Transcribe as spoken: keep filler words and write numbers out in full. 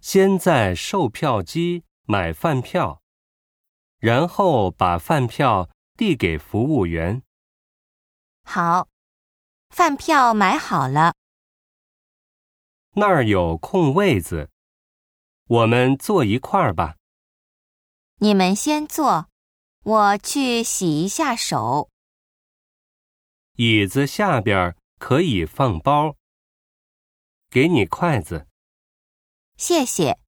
先在售票机买饭票，然后把饭票递给服务员。 好，饭票买好了。 那儿有空位子，我们坐一块儿吧。 你们先坐，我去洗一下手。 椅子下边可以放包。给你筷子。 谢谢。